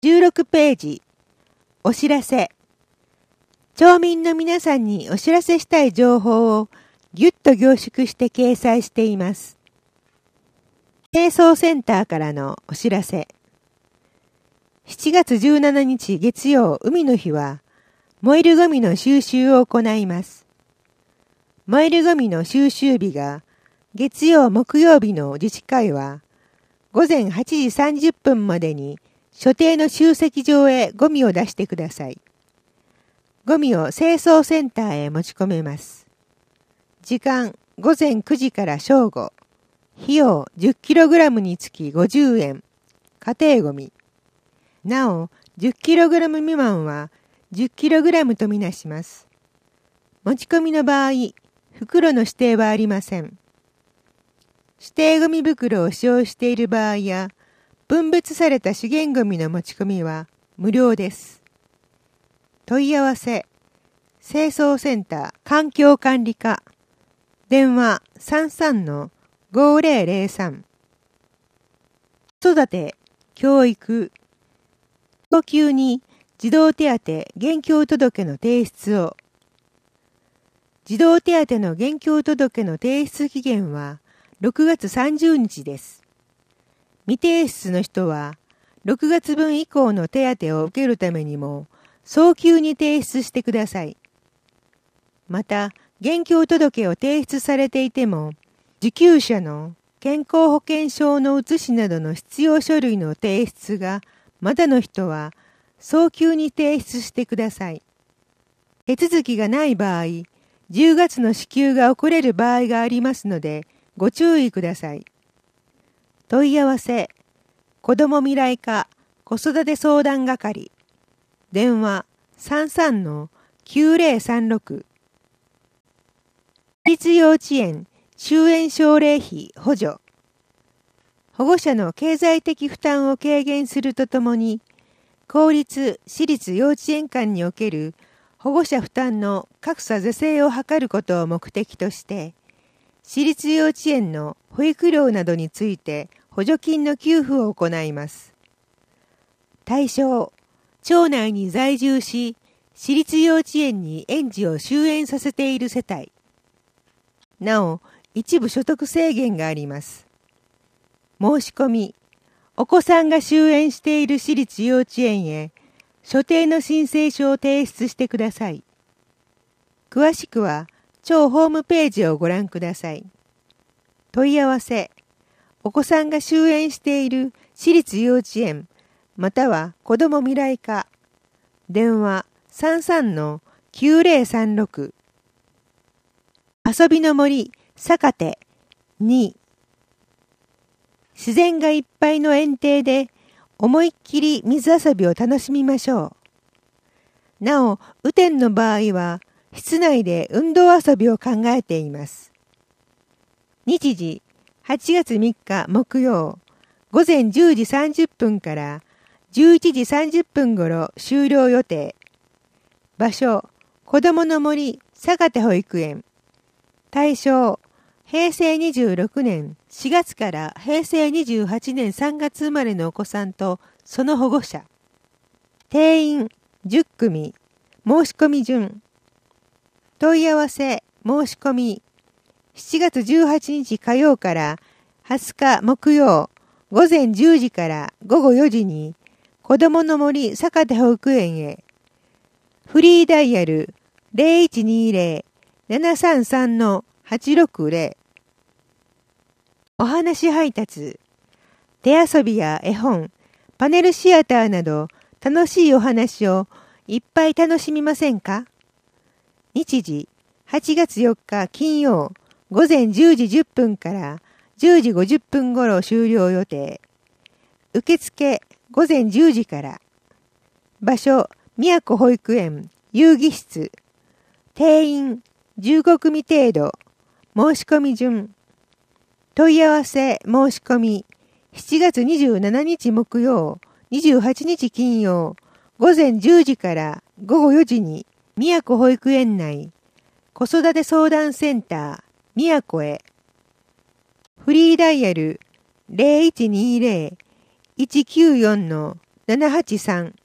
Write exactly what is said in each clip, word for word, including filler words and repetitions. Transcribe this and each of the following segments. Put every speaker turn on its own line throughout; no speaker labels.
じゅうろくページ、お知らせ。町民の皆さんにお知らせしたい情報をぎゅっと凝縮して掲載しています。清掃センターからのお知らせ。しちがつじゅうしちにち月曜海の日は、燃えるゴミの収集を行います。燃えるゴミの収集日が、月曜木曜日の自治会は、ごぜんはちじさんじゅっぷんまでに所定の集積場へゴミを出してください。ゴミを清掃センターへ持ち込めます。時間、ごぜんくじから正午。費用 じゅっキログラム につきごじゅうえん。家庭ゴミ。なお、じゅっキログラム 未満は じゅっキログラム とみなします。持ち込みの場合、袋の指定はありません。指定ゴミ袋を使用している場合や、分別された資源ゴミの持ち込みは無料です。問い合わせ、清掃センター環境管理課、電話 さんさんのごぜろぜろさん。子育て、教育、早急に児童手当現況届の提出を。児童手当の現況届の提出期限はろくがつさんじゅうにちです。未提出の人はろくがつぶん以降の手当を受けるためにも早急に提出してください。また、現況届を提出されていても、受給者の健康保険証の写しなどの必要書類の提出がまだの人は早急に提出してください。手続きがない場合、じゅうがつの支給が遅れる場合がありますので、ご注意ください。問い合わせ、子ども未来課子育て相談係、電話 さんさんのきゅうぜろさんろく。私立幼稚園就園奨励費補助。保護者の経済的負担を軽減するとともに、公立・私立幼稚園間における保護者負担の格差是正を図ることを目的として、私立幼稚園の保育料などについて補助金の給付を行います。対象、町内に在住し、私立幼稚園に園児を就園させている世帯。なお、一部所得制限があります。申し込み、お子さんが就園している私立幼稚園へ、所定の申請書を提出してください。詳しくは、町ホームページをご覧ください。問い合わせ、お子さんが就園している私立幼稚園、または子ども未来課、電話 さんさんのきゅうぜろさんろく。遊びの森、坂手に。自然がいっぱいの園庭で思いっきり水遊びを楽しみましょう。なお、雨天の場合は室内で運動遊びを考えています。日時、はちがつみっか木曜、ごぜんじゅうじさんじゅっぷんからじゅういちじさんじゅっぷん頃終了予定。場所、子どもの森坂手保育園。対象、へいせいにじゅうろくねんしがつからへいせいにじゅうはちねんさんがつ生まれのお子さんとその保護者。定員じゅっくみ。申し込み順。問い合わせ、申し込み。しちがつじゅうはちにち火曜からはつか木曜ごぜんじゅうじからごごよじに子どもの森坂手保育園へ。フリーダイヤル ゼロいちにゼロ ななさんさんのはちろくゼロ。お話配達。手遊びや絵本、パネルシアターなど楽しいお話をいっぱい楽しみませんか？日時、はちがつよっか金曜、ごぜんじゅうじじゅっぷんからじゅうじごじゅっぷん頃終了予定。受付、ごぜんじゅうじから。場所、宮古保育園、遊戯室。定員、じゅうごくみ程度。申し込み順。問い合わせ、申し込み。しちがつにじゅうしちにち木曜、にじゅうはちにち金曜、ごぜんじゅうじからごごよじに、宮古保育園内、子育て相談センター、宮古へ。フリーダイヤル ゼロいちにゼロ いちきゅうよんのななはちさん。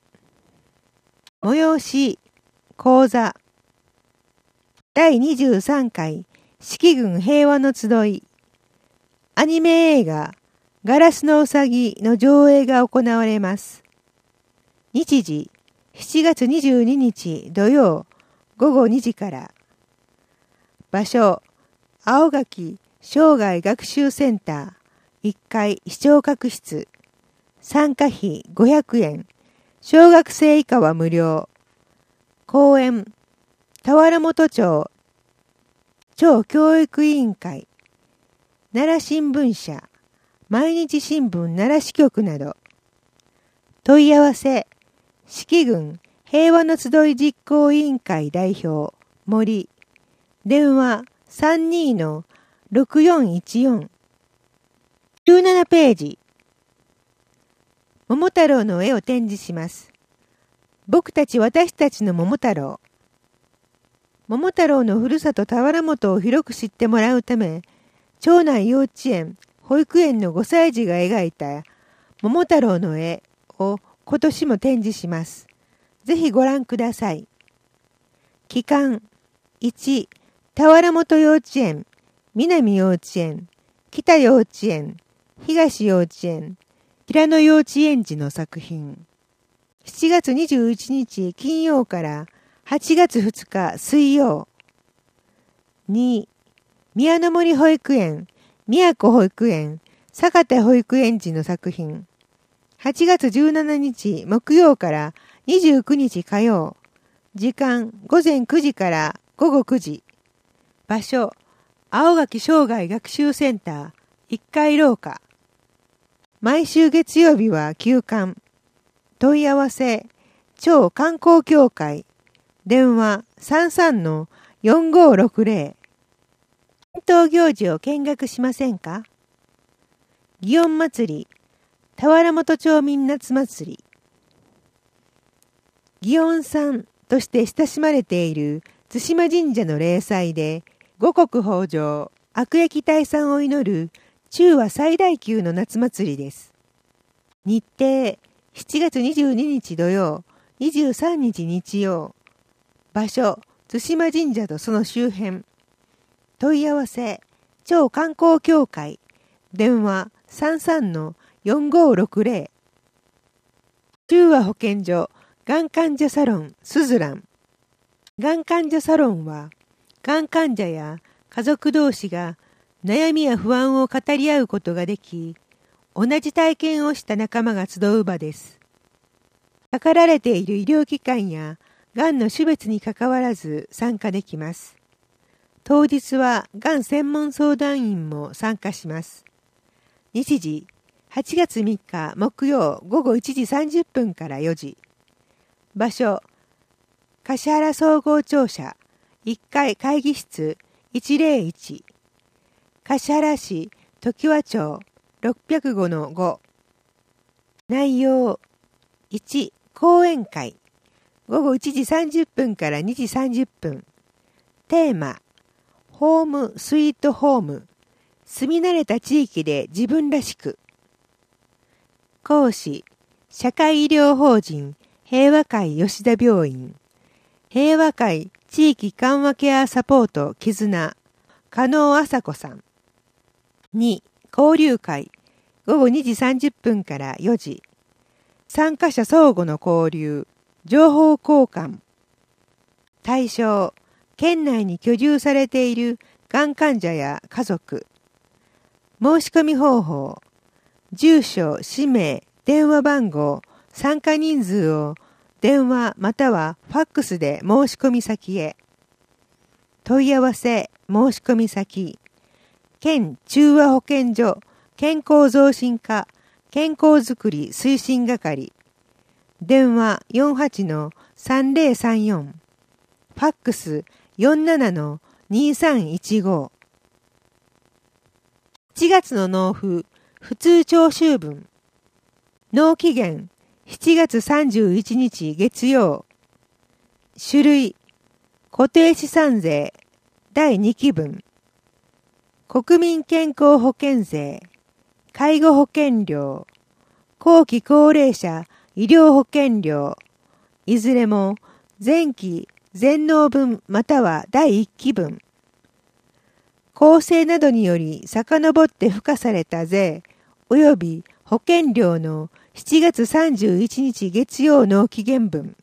催し、講座。だいにじゅうさんかい四季軍平和の集い。アニメ映画、ガラスのうさぎの上映が行われます。日時、しちがつにじゅうににち土曜ごごにじから。場所、青垣生涯学習センターいっかい視聴覚室。参加費ごひゃくえん。小学生以下は無料。講演、田原本町町教育委員会、奈良新聞社、毎日新聞奈良支局など。問い合わせ、四季軍平和の集い実行委員会代表、森。電話 さんにーのろくよんいちよん。じゅうななページ。桃太郎の絵を展示します。僕たち私たちの桃太郎。桃太郎のふるさと田原本を広く知ってもらうため、町内幼稚園、保育園のごさい児が描いた桃太郎の絵を今年も展示します。ぜひご覧ください。期間いち、田原本幼稚園、南幼稚園、北幼稚園、東幼稚園、平野幼稚園児の作品。しちがつにじゅういちにち金曜からはちがつふつか水曜。に、宮の森保育園、宮古保育園、坂田保育園児の作品。はちがつじゅうしちにち木曜からにじゅうくにち火曜。時間ごぜんくじからごごくじ。場所、青垣生涯学習センターいっかい廊下。毎週月曜日は休館。問い合わせ、町観光協会。電話 さんさんのよんごろくぜろ。伝統行事を見学しませんか？祇園祭り、田原本町民夏祭り。祇園祭として親しまれている対馬神社の例祭で、五穀豊穣、悪疫退散を祈る中和最大級の夏祭りです。日程、しちがつにじゅうににち土曜、にじゅうさんにち日曜。場所、対馬神社とその周辺。問い合わせ、町観光協会。電話 さんさんのよんごろくぜろ。中和保健所、がん患者サロン、スズラン。がん患者サロンは、がん患者や家族同士が悩みや不安を語り合うことができ、同じ体験をした仲間が集う場です。かかられている医療機関やがんの種別にかかわらず参加できます。当日はがん専門相談員も参加します。日時、はちがつみっか木曜ごごいちじさんじゅっぷんからよじ。場所、橿原総合庁舎いっかい会議室いちぜろいち。橿原市常盤町ろっぴゃくごのご。内容いち、講演会ごごいちじさんじゅっぷんからにじさんじゅっぷん。テーマ、ホームスイートホーム、住み慣れた地域で自分らしく。講師、社会医療法人平和会吉田病院、平和会地域緩和ケアサポート絆、加納麻子さん。に、交流会ごごにじさんじゅっぷんからよじ。参加者相互の交流、情報交換。対象、県内に居住されているがん患者や家族。申し込み方法、住所、氏名、電話番号、参加人数を電話またはファックスで申し込み先へ。問い合わせ、申し込み先、県中和保健所健康増進課健康づくり推進係。電話 よんはちのさんぜろさんよん。ファックス よんななのにさんいちご。しちがつの納付、普通徴収分。納期限、しちがつさんじゅういちにち月曜。種類、固定資産税、だいにきぶん。国民健康保険税、介護保険料、後期高齢者医療保険料、いずれも前期全納分または第一期分、公正などにより遡って付加された税及び保険料のしちがつさんじゅういちにち月曜納期限分。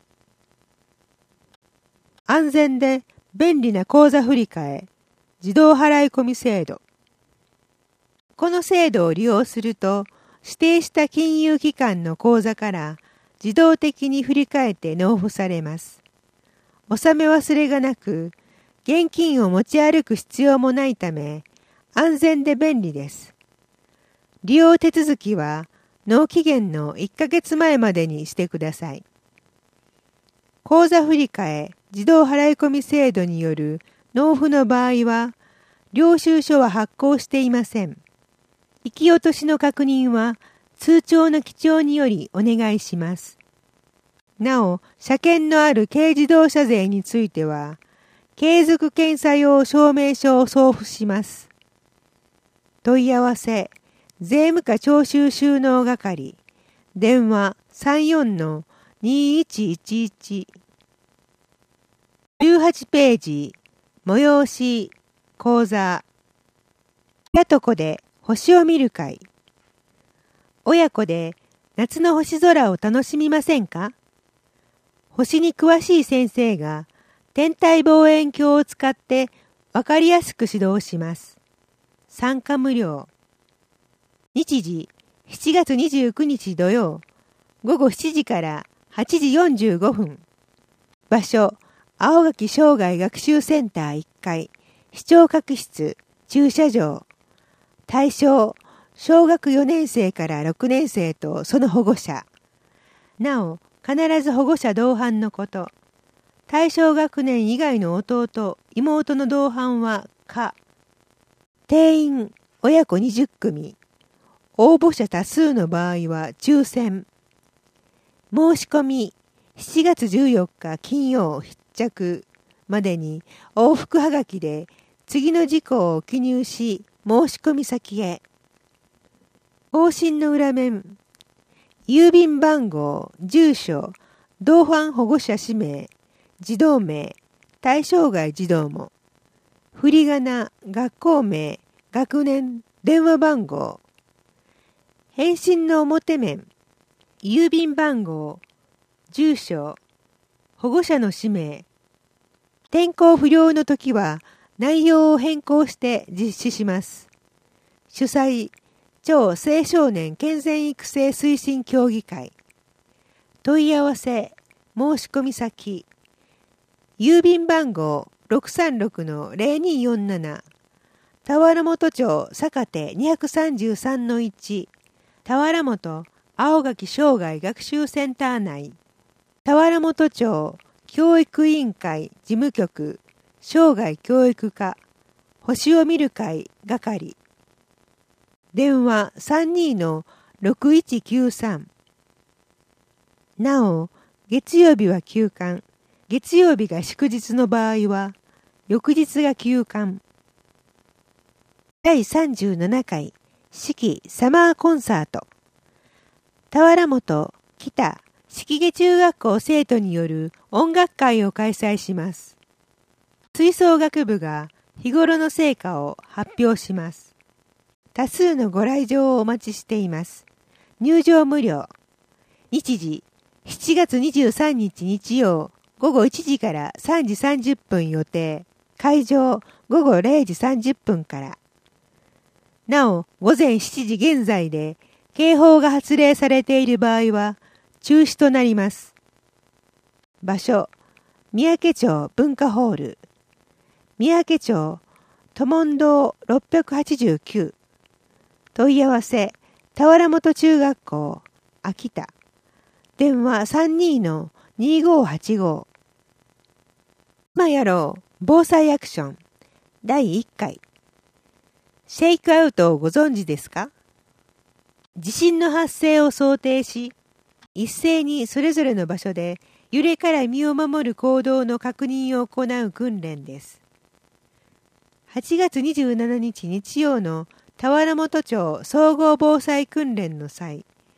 安全で便利な口座振替自動払い込み制度。この制度を利用すると、指定した金融機関の口座から自動的に振り替えて納付されます。納め忘れがなく、現金を持ち歩く必要もないため、安全で便利です。利用手続きは、納期限のいっかげつまえまでにしてください。口座振替自動払い込み制度による納付の場合は、領収書は発行していません。引き落としの確認は通帳の記帳によりお願いします。なお、車検のある軽自動車税については、継続検査用証明書を送付します。問い合わせ、税務課徴収収納係、電話 さんよんのにいちいちいち。じゅうはちページ、催し、講座。やとこで星を見る会。親子で夏の星空を楽しみませんか？星に詳しい先生が天体望遠鏡を使ってわかりやすく指導します。参加無料。日時しちがつにじゅうくにち土曜ごごしちじからはちじよんじゅうごふん。場所青垣生涯学習センターいっかい視聴覚室駐車場。対象小学よねんせいからろくねんせいとその保護者。なお必ず保護者同伴のこと。対象学年以外の弟妹の同伴は可。定員親子にじゅっくみ。応募者多数の場合は抽選。申し込みしちがつじゅうよっか金曜必着までに往復はがきで次の事項を記入し申し込み先へ。往診の裏面、郵便番号、住所、同伴保護者氏名、児童名、対象外児童も、振り仮名、学校名、学年、電話番号。返信の表面、郵便番号、住所、保護者の氏名。天候不良の時は内容を変更して実施します。主催、超青少年健全育成推進協議会。問い合わせ、申し込み先。郵便番号 ろくさんろくのぜろによんなな。田原本町坂手 にさんさんのいち。田原本青垣生涯学習センター内。田原本町教育委員会事務局生涯教育課星を見る会係。電話 さんにのろくいちきゅうさん。なお、月曜日は休館。月曜日が祝日の場合は、翌日が休館。だいさんじゅうななかい四季サマーコンサート。田原本北四季中学校生徒による音楽会を開催します。吹奏楽部が日頃の成果を発表します。多数のご来場をお待ちしています。入場無料。日時しちがつにじゅうさんにち日曜ごごいちじからさんじさんじゅっぷん予定。会場ごごれいじさんじゅっぷんから。なお、午前しちじ現在で警報が発令されている場合は中止となります。場所、三宅町文化ホール。三宅町都門堂ろっぴゃくはちじゅうきゅう。問い合わせ、田原本中学校、秋田。電話 さんにのにごはちご。今やろう、防災アクション。だいいっかい。シェイクアウトをご存知ですか？地震の発生を想定し、一斉にそれぞれの場所で揺れから身を守る行動の確認を行う訓練です。はちがつにじゅうしちにち日曜の田原本町総合防災訓練の際、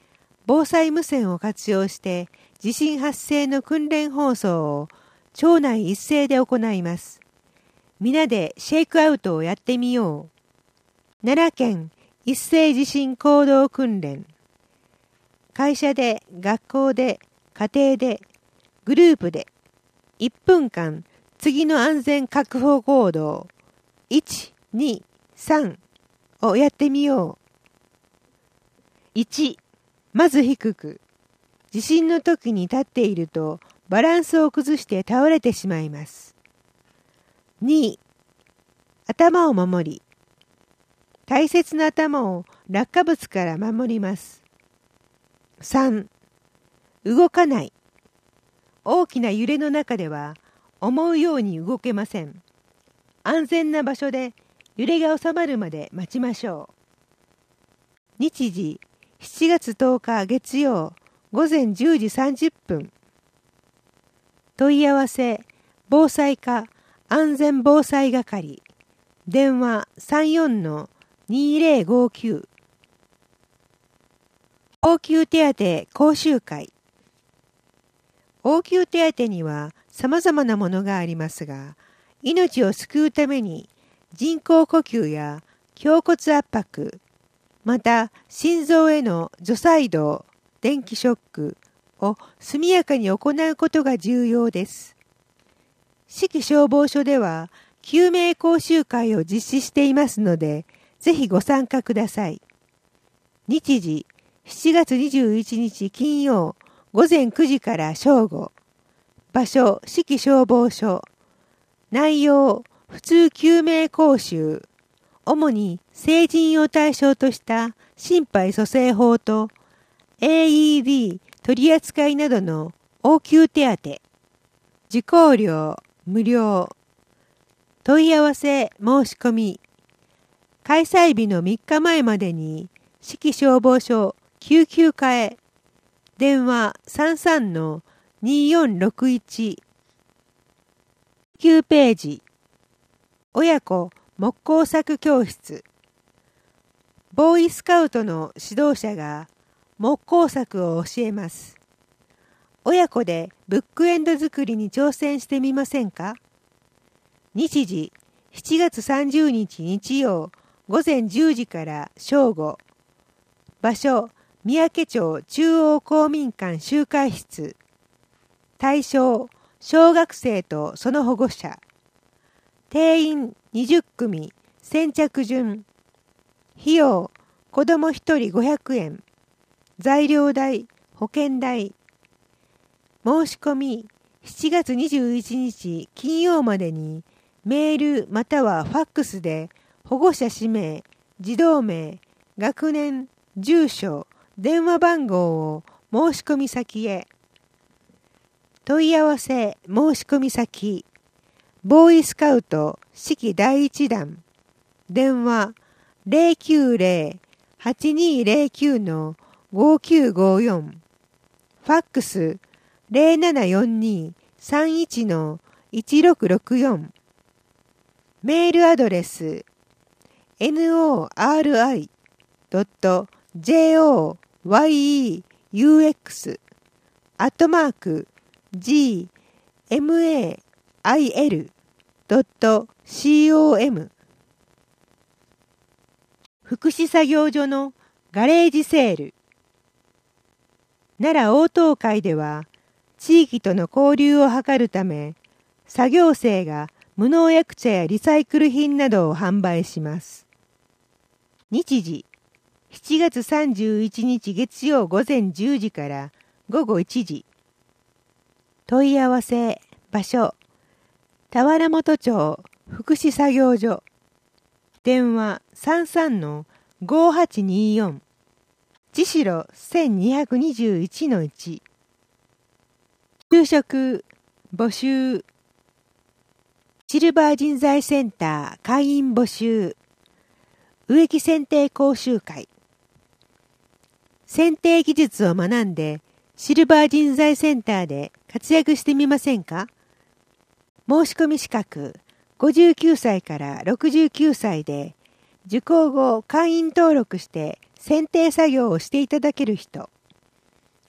防災無線を活用して地震発生の訓練放送を町内一斉で行います。皆でシェイクアウトをやってみよう。奈良県一斉地震行動訓練。会社で、学校で、家庭で、グループで、いっぷんかん次の安全確保行動いち、に、さんをやってみよう。いち、まず低く。地震の時に立っているとバランスを崩して倒れてしまいます。に、頭を守り、大切な頭を落下物から守ります。さん、動かない。大きな揺れの中では思うように動けません。安全な場所で揺れが収まるまで待ちましょう。日時しちがつとおか月曜午前じゅうじさんじゅっぷん。問い合わせ防災課安全防災係電話 さんよんのにぜろごきゅう。応急手当講習会。応急手当には様々なものがありますが、命を救うために人工呼吸や胸骨圧迫、また心臓への除細動、電気ショックを速やかに行うことが重要です。市消消防署では救命講習会を実施していますので、ぜひご参加ください。日時しちがつにじゅういちにち金曜午前くじから正午。場所市消消防署。内容普通救命講習。主に成人を対象とした心肺蘇生法と エーイーディー 取り扱いなどの応急手当。受講料無料。問い合わせ申し込み。開催日のみっかまえまでに市消消防署救急課へ。電話 さんさんのによんろくいち。きゅうページ。親子木工作教室。ボーイスカウトの指導者が木工作を教えます。親子でブックエンド作りに挑戦してみませんか？日時しちがつさんじゅうにち日曜午前じゅうじから正午。場所三宅町中央公民館集会室。対象小学生とその保護者。定員にじゅっくみ、先着順。費用子どもひとりごひゃくえん。材料代、保険代。申し込みしちがつにじゅういちにち金曜までにメールまたはファックスで保護者氏名、児童名、学年、住所、電話番号を申し込み先へ。問い合わせ申し込み先。ボーイスカウト式だいいちだん。電話 ゼロきゅうゼロ はちにゼロきゅう のごきゅうごよん。ファックスゼロななよんに さんいちのいちろくろくよん。メールアドレス ノーアールアイドットジェイオーワイイーユーエックス アットマーク ジーエムエーアイエルドットコム。福祉作業所のガレージセール。奈良応答会では地域との交流を図るため、作業生が無農薬茶やリサイクル品などを販売します。日時しちがつさんじゅういちにち月曜午前じゅうじからごごいちじ。問い合わせ場所田原本町福祉作業所。電話 さんさんのごはちによん。千代せんにひゃくにじゅういちのいち。就職募集。シルバー人材センター会員募集。植木剪定講習会。剪定技術を学んでシルバー人材センターで活躍してみませんか？申し込み資格ごじゅうきゅうさいからろくじゅうきゅうさいで受講後会員登録して剪定作業をしていただける人。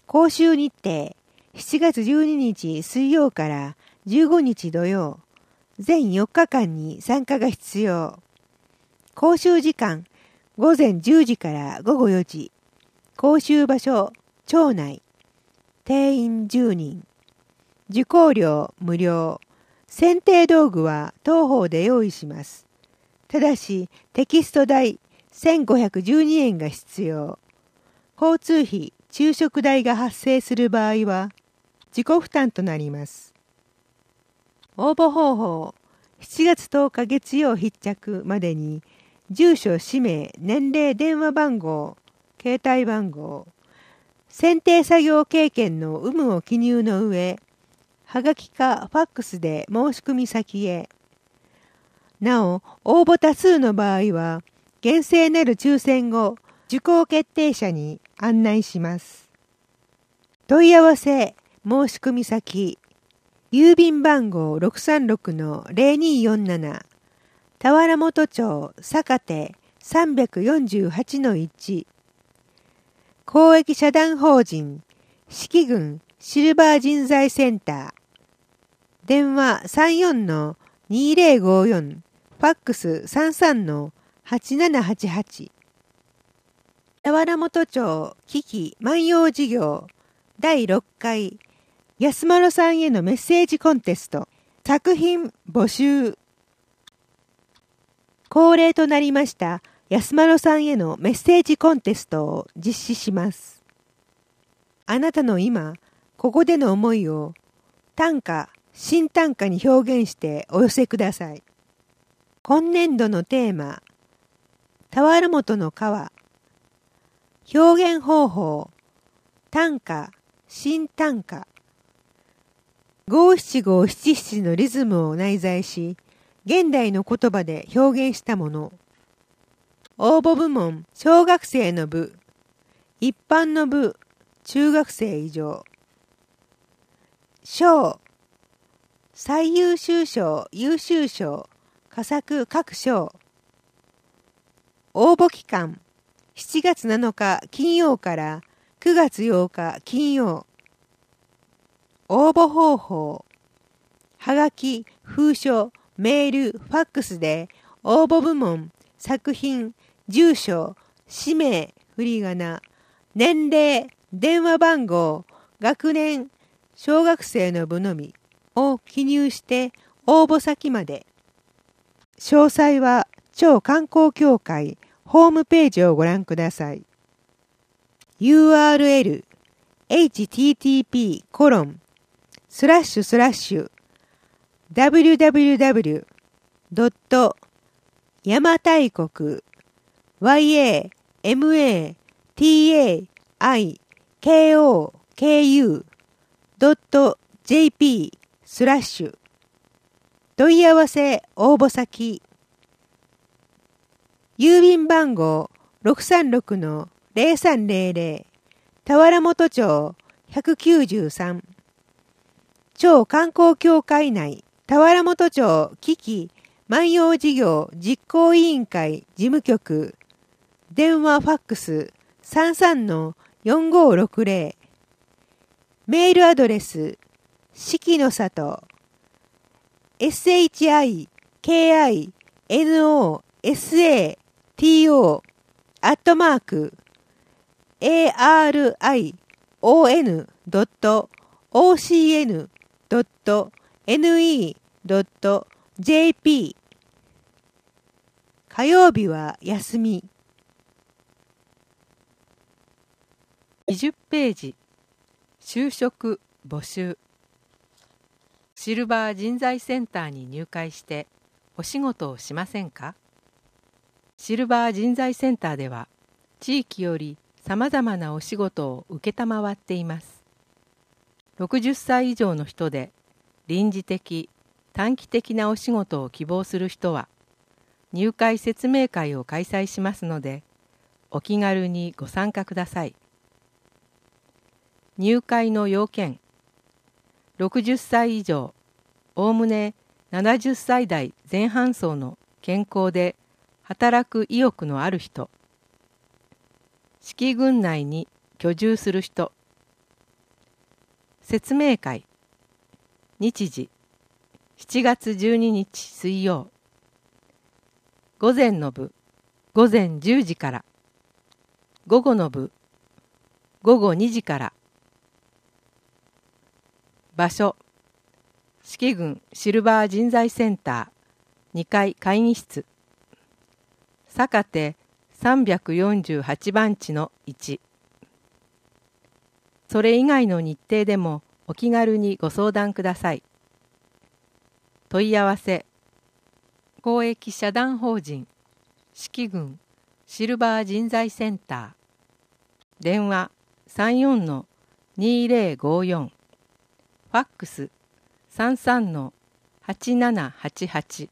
講習日程、しちがつじゅうににち水曜からじゅうごにち土曜、全よっかかんに参加が必要。講習時間、ごぜんじゅうじからごごよじ。講習場所、町内。定員じゅうにん。受講料無料。選定道具は当方で用意します。ただし、テキスト代せんごひゃくじゅうにえんが必要。交通費、昼食代が発生する場合は、自己負担となります。応募方法、しちがつとおか月曜必着までに、住所、氏名、年齢、電話番号、携帯番号、選定作業経験の有無を記入の上、はがきかファックスで申し込み先へ。なお、応募多数の場合は、厳正なる抽選後、受講決定者に案内します。問い合わせ、申し込み先、郵便番号 ろくさんろくのぜろにーよんなな、田原本町坂手 さんびゃくよんじゅうはちのいち、公益社団法人四季郡シルバー人材センター、電話 さんよんのにぜろごよん、ファックス さんさんのはちななはちはち。田原本町危機万葉事業だいろっかい安丸さんへのメッセージコンテスト作品募集。恒例となりました安丸さんへのメッセージコンテストを実施します。あなたの今、ここでの思いを短歌、新短歌に表現してお寄せください。今年度のテーマ、田原本の川。表現方法、短歌、新短歌。五七五七七のリズムを内在し、現代の言葉で表現したもの。応募部門、小学生の部、一般の部、中学生以上。賞、最優秀賞、優秀賞、佳作各賞。応募期間、しちがつなのか金曜からくがつようか金曜。応募方法、はがき、封書、メール、ファックスで応募部門、作品、住所、氏名、振り仮名、年齢、電話番号、学年、小学生の部のみを記入して応募先まで。詳細は町観光協会ホームページをご覧ください。ユーアールエル エイチティーティーピー コロン スラッシュスラッシュ ダブリューダブリューダブリュー ドット 邪馬台国 ワイエーエムエーティーエーアイケーオーケーユー ドット ジェーピー スラッシュ問い合わせ応募先郵便番号 ろくさんろくのぜろさんぜろぜろ 田原本町ひゃくきゅうじゅうさん町観光協会内田原本町危機万葉事業実行委員会事務局電話ファックス さんさんのよんごろくぜろ メールアドレス四季の里 シキノサト アットマーク エーアールアイオーエヌ ドット オーシーエヌ ドット エヌイー ドット ジェーピー 火曜日は休み。
にじゅっページ就職募集。シルバー人材センターに入会してお仕事をしませんか？シルバー人材センターでは地域よりさまざまなお仕事を承っています。ろくじゅっさい以上の人で臨時的・短期的なお仕事を希望する人は入会説明会を開催しますのでお気軽にご参加ください。入会の要件、ろくじゅっさい以上、おおむねななじゅっさい代前半層の健康で働く意欲のある人、四季郡内に居住する人、 説明会。日時しちがつじゅうににち水曜。午前の部午前じゅうじから。午後の部午後にじから。場所四季郡シルバー人材センターにかい会議室。坂手さんびゃくよんじゅうはちばんちのいち。それ以外の日程でもお気軽にご相談ください。問い合わせ公益社団法人四季郡シルバー人材センター。電話 さんよんのにぜろごよん。ファックス さんさんのはちななはちはち。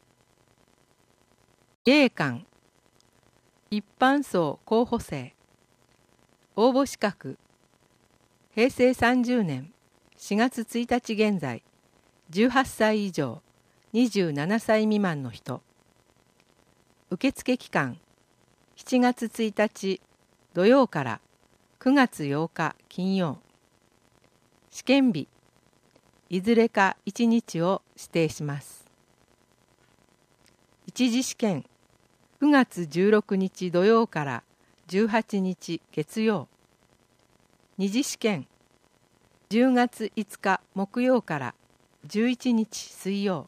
自衛官一般層候補生。応募資格へいせいさんじゅうねんしがつついたち現在じゅうはっさい以上にじゅうななさい未満の人。受付期間しちがつついたち土曜からくがつようか金曜。試験日いずれかいちにちを指定します。一次試験くがつじゅうろくにち土曜からじゅうはちにち月曜。二次試験じゅうがついつか木曜からじゅういちにち水曜。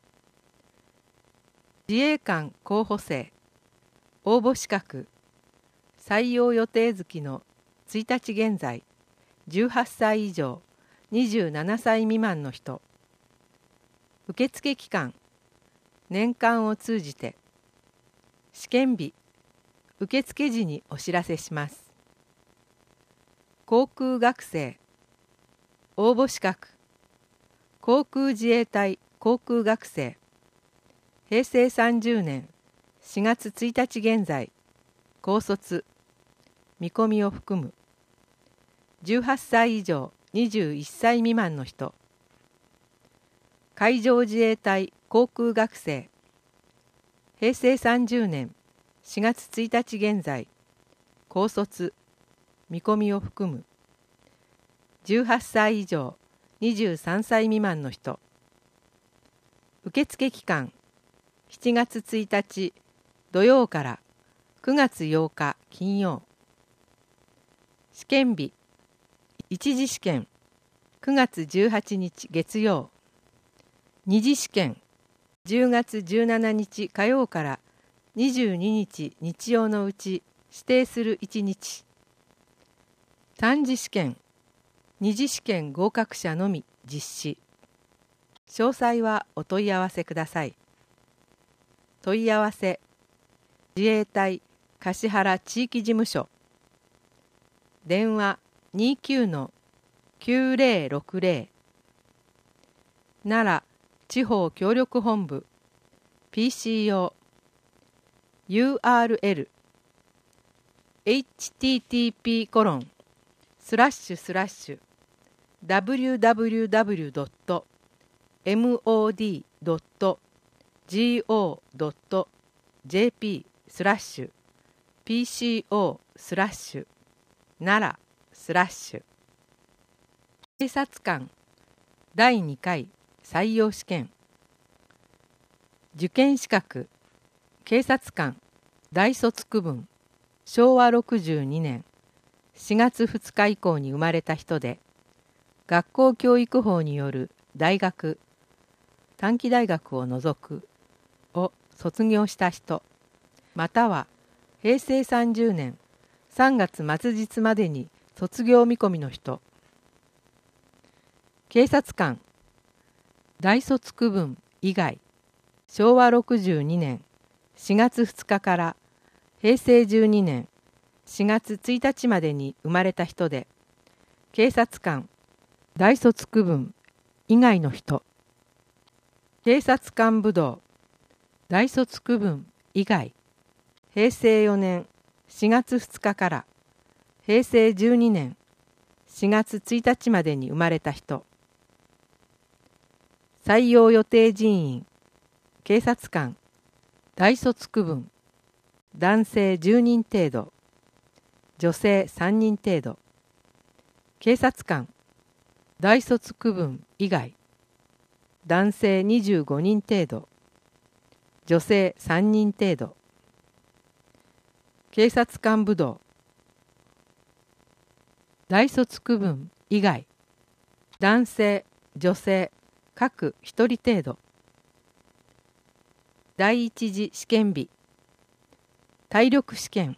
自衛官候補生応募資格採用予定月のついたち現在じゅうはっさい以上にじゅうななさい未満の人。受付期間年間を通じて。試験日受付時にお知らせします。航空学生応募資格航空自衛隊航空学生。へいせいさんじゅうねんしがつついたち現在高卒見込みを含む。じゅうはっさい以上にじゅういっさい未満の人。海上自衛隊航空学生。へいせいさんじゅうねんしがつついたち現在高卒見込みを含む。じゅうはっさい以上にじゅうさんさい未満の人。受付期間しちがつついたち土曜からくがつようか金曜。試験日一次試験くがつじゅうはちにち月曜。二次試験じゅうがつじゅうしちにち火曜からにじゅうににち日曜のうち指定するいちにち。三次試験二次試験合格者のみ実施。詳細はお問い合わせください。問い合わせ自衛隊橿原地域事務所。電話 にじゅうきゅうのきゅうぜろろくぜろ。奈良地方協力本部 ピーシーオー ユーアールエル エイチティーティーピーコロンスラッシュスラッシュダブリューダブリューダブリュードットエムオーディードットジーオードットジェーピースラッシュピーシーオースラッシュ奈良スラッシュ。警察官だいにかい採用試験。受験資格警察官大卒区分しょうわろくじゅうにねんしがつふつか以降に生まれた人で、学校教育法による大学短期大学を除くを卒業した人、またはへいせいさんじゅうねんさんがつ末日までに卒業見込みの人。警察官大卒区分以外しょうわろくじゅうにねんしがつふつかからへいせいじゅうにねんしがつついたちまでに生まれた人で、警察官大卒区分以外の人。警察官武道大卒区分以外へいせいよねんしがつふつかからへいせいじゅうにねんしがつついたちまでに生まれた人。採用予定人員警察官大卒区分男性じゅうにん程度女性さんにん程度。警察官大卒区分以外、男性にじゅうごにん程度、女性さんにん程度。警察官部道、大卒区分以外、男性、女性各ひとり程度。第一次試験日、体力試験、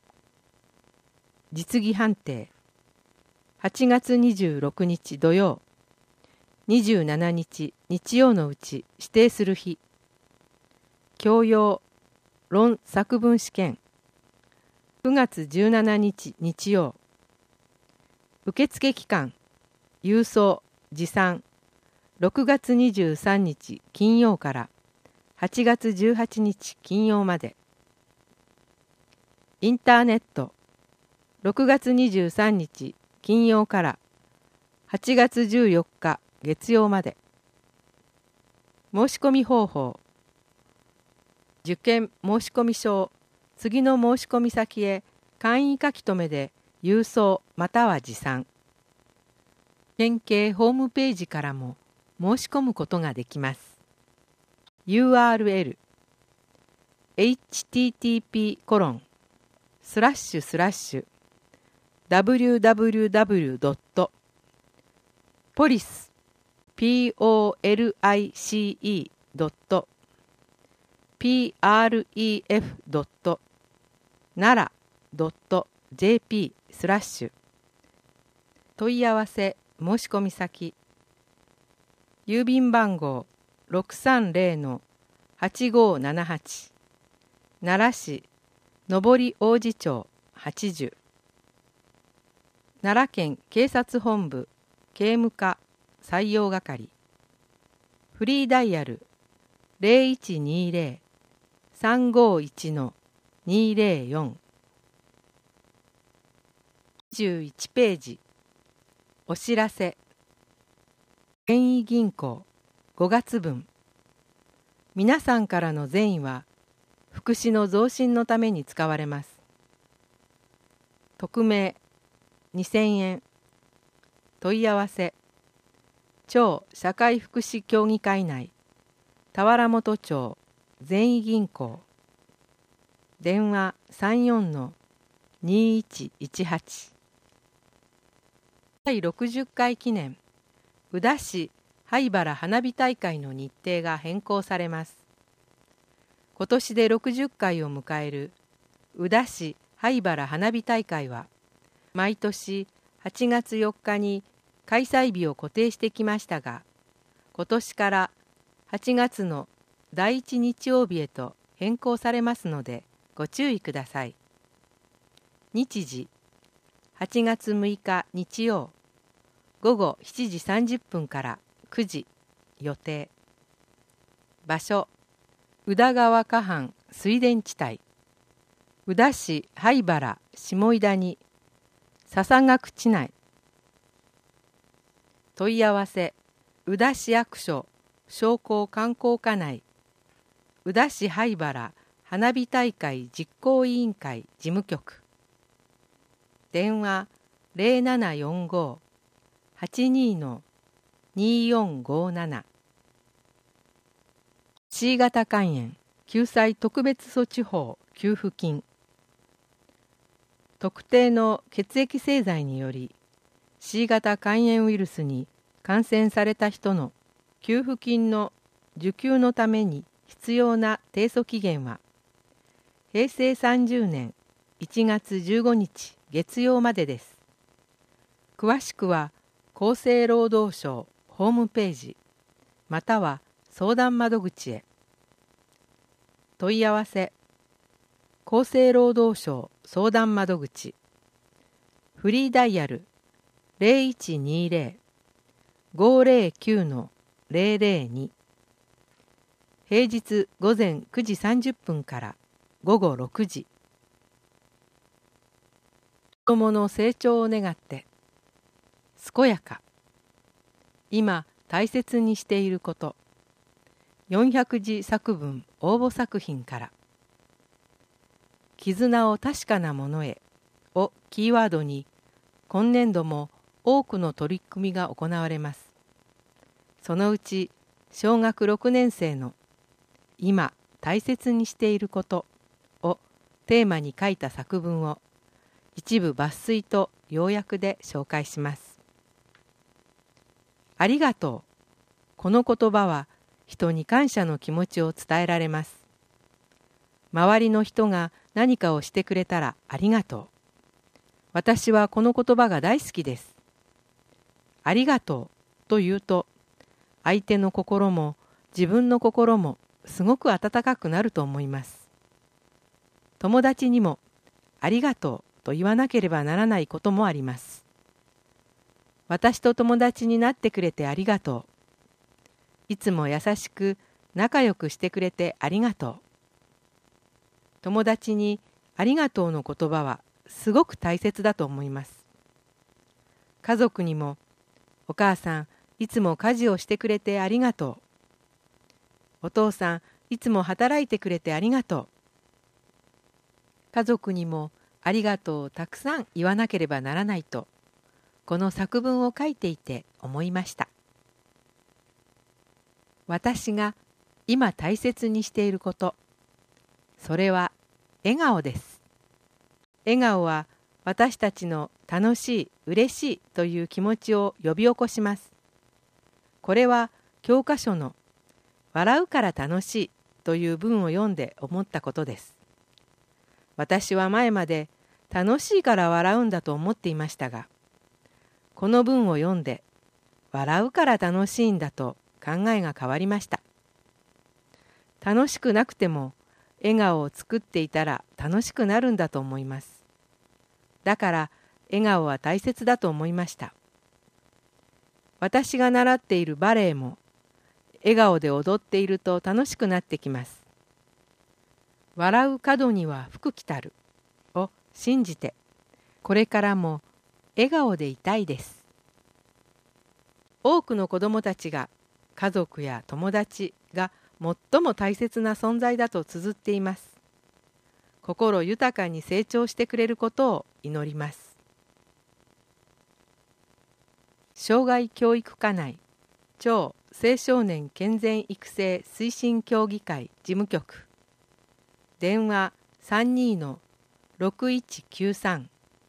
実技判定、はちがつにじゅうろくにち土曜、にじゅうしちにち日曜のうち指定する日。教養論作文試験、くがつじゅうしちにち日曜。受付期間、郵送、持参、ろくがつにじゅうさんにち金曜からはちがつじゅうはちにち金曜まで。インターネット、ろくがつにじゅうさんにち金曜からはちがつじゅうよっか月曜まで。申し込み方法、受験申込書を次の申し込み先へ簡易書き留めで郵送または持参。県警ホームページからも申し込むことができます。ユーアールエル エイチティーティーピーコロンスラッシュスラッシュダブリューダブリューダブリュードットポリス ピーオーエルアイシーイードットピーアールイーエフドットならドットジェーピースラッシュ問い合わせ申し込み先郵便番号 ろくさんぜろのはちごーななはち 奈良市上り王子町はちじゅう奈良県警察本部警務課採用係フリーダイヤル ゼロいちにゼロ さんごいち にゼロよん にじゅういちページお知らせ善意銀行ごがつぶん皆さんからの善意は福祉の増進のために使われます。匿名にせんえん問い合わせ町社会福祉協議会内田原本町善意銀行電話 さんよんのにいちいちはち 第ろくじゅっかい記念宇陀市灰原花火大会の日程が変更されます。今年でろくじゅっかいを迎える宇陀市灰原花火大会は毎年はちがつよっかに開催日を固定してきましたが、今年からはちがつのだいいち日曜日へと変更されますのでご注意ください。日時はちがつむいか日曜ごごしちじさんじゅっぷんからくじ予定。場所宇田川河畔水田地帯宇陀市灰原下井谷笹岳地内問い合わせ宇陀市役所商工観光課内宇陀市灰原花火大会実行委員会事務局電話 ゼロななよんご はちにのによんごなな C 型肝炎救済特別措置法給付金特定の血液製剤により C 型肝炎ウイルスに感染された人の給付金の受給のために必要な提訴期限はへいせいさんじゅうねんいちがつじゅうごにち月曜までです。詳しくは厚生労働省ホームページまたは相談窓口へ。問い合わせ厚生労働省相談窓口フリーダイヤル ゼロいちにゼロ ごゼロきゅう のゼロゼロに平日午前くじさんじゅっぷんから午後ろくじ子どもの成長を願って健やか今大切にしていることよんひゃくじ作文応募作品から絆を確かなものへをキーワードに今年度も多くの取り組みが行われます。そのうち小学ろくねん生の今大切にしていることをテーマに書いた作文を一部抜粋と要約で紹介します。ありがとう。この言葉は人に感謝の気持ちを伝えられます。周りの人が何かをしてくれたらありがとう。私はこの言葉が大好きです。ありがとうと言うと、相手の心も自分の心もすごく温かくなると思います。友達にもありがとうと言わなければならないこともあります。私と友達になってくれてありがとう。いつも優しく仲良くしてくれてありがとう。友達にありがとうの言葉はすごく大切だと思います。家族にもお母さんいつも家事をしてくれてありがとう。お父さんいつも働いてくれてありがとう。家族にもありがとうをたくさん言わなければならないと、この作文を書いていて思いました。私が今大切にしていること、それは笑顔です。笑顔は私たちの楽しい、嬉しいという気持ちを呼び起こします。これは教科書の笑うから楽しいという文を読んで思ったことです。私は前まで楽しいから笑うんだと思っていましたが、この文を読んで笑うから楽しいんだと考えが変わりました。楽しくなくても笑顔を作っていたら楽しくなるんだと思います。だから笑顔は大切だと思いました。私が習っているバレエも笑顔で踊っていると楽しくなってきます。笑う門には福来たるを信じて、これからも笑顔でいたいです。多くの子どもたちが家族や友達が最も大切な存在だと綴っています。心豊かに成長してくれることを祈ります。障害教育課内超青少年健全育成推進協議会事務局、電話 さんにーのろくいちきゅうさん。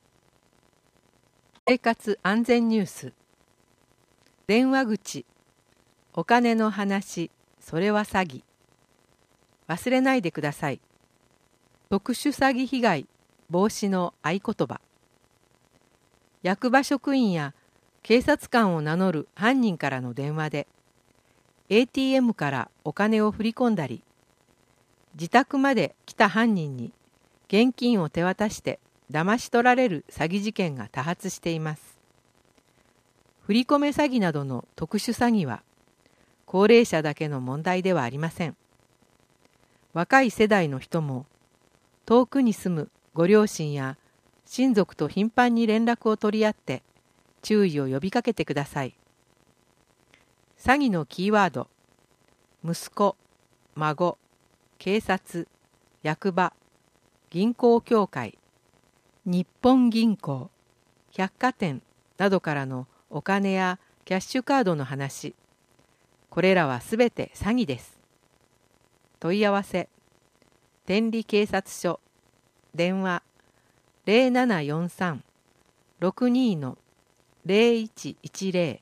生活安全ニュース。電話口、お金の話、それは詐欺。忘れないでください。特殊詐欺被害防止の合言葉。役場職員や警察官を名乗る犯人からの電話で エーティーエム からお金を振り込んだり、自宅まで来た犯人に現金を手渡して騙し取られる詐欺事件が多発しています。振り込め詐欺などの特殊詐欺は高齢者だけの問題ではありません。若い世代の人も遠くに住むご両親や親族と頻繁に連絡を取り合って注意を呼びかけてください。詐欺のキーワード、息子、孫、警察、役場、銀行協会、日本銀行、百貨店などからのお金やキャッシュカードの話、これらはすべて詐欺です。問い合わせ、天理警察署、電話 ゼロななよんさん ろくにーのゼロいちいちゼロ。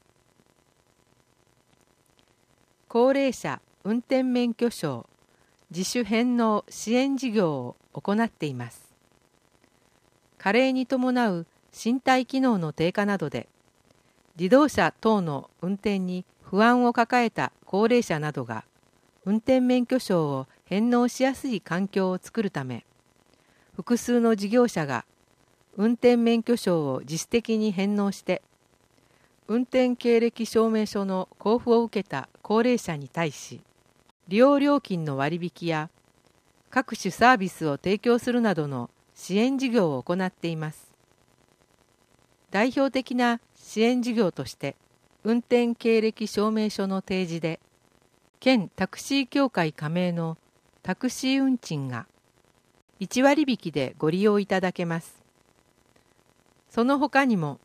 高齢者運転免許証自主返納支援事業を行っています。加齢に伴う身体機能の低下などで自動車等の運転に不安を抱えた高齢者などが運転免許証を返納しやすい環境を作るため、複数の事業者が運転免許証を自主的に返納して運転経歴証明書の交付を受けた高齢者に対し、利用料金の割引や各種サービスを提供するなどの支援事業を行っています。代表的な支援事業として、運転経歴証明書の提示で、県タクシー協会加盟のタクシー運賃がいちわりびきでご利用いただけます。その他にも、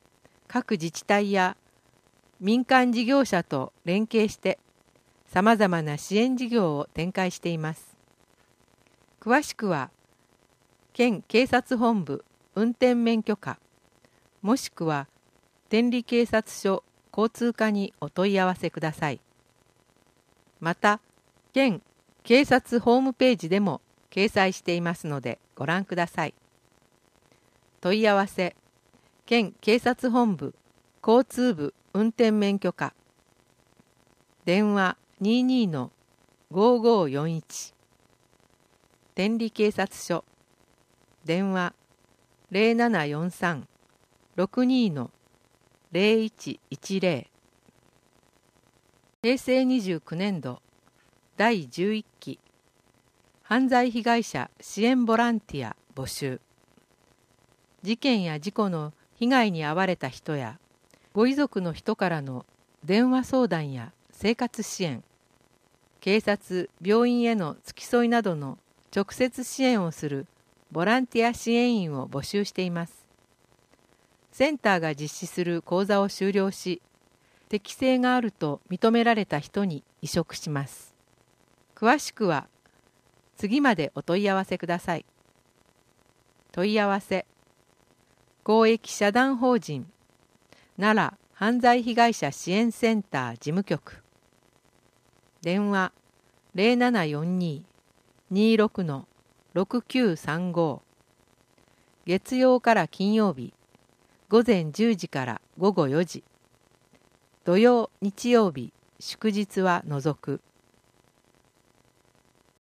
各自治体や民間事業者と連携してさまざまな支援事業を展開しています。詳しくは県警察本部運転免許課もしくは天理警察署交通課にお問い合わせください。また県警察ホームページでも掲載していますのでご覧ください。問い合わせ県警察本部交通部運転免許課電話 にじゅうに の ごーごーよんいち 天理警察署電話 ゼロななよんさん ろくに の ゼロいちいちゼロ 平成にじゅうきゅうねん度だいじゅういっき犯罪被害者支援ボランティア募集。事件や事故の被害に遭われた人やご遺族の人からの電話相談や生活支援、警察・病院への付き添いなどの直接支援をするボランティア支援員を募集しています。センターが実施する講座を修了し、適性があると認められた人に委嘱します。詳しくは次までお問い合わせください。問い合わせ公益社団法人奈良犯罪被害者支援センター事務局電話 ゼロななよんに にじゅうろく の ろくきゅうさんご 月曜から金曜日午前じゅうじから午後よじ土曜日曜日祝日は除く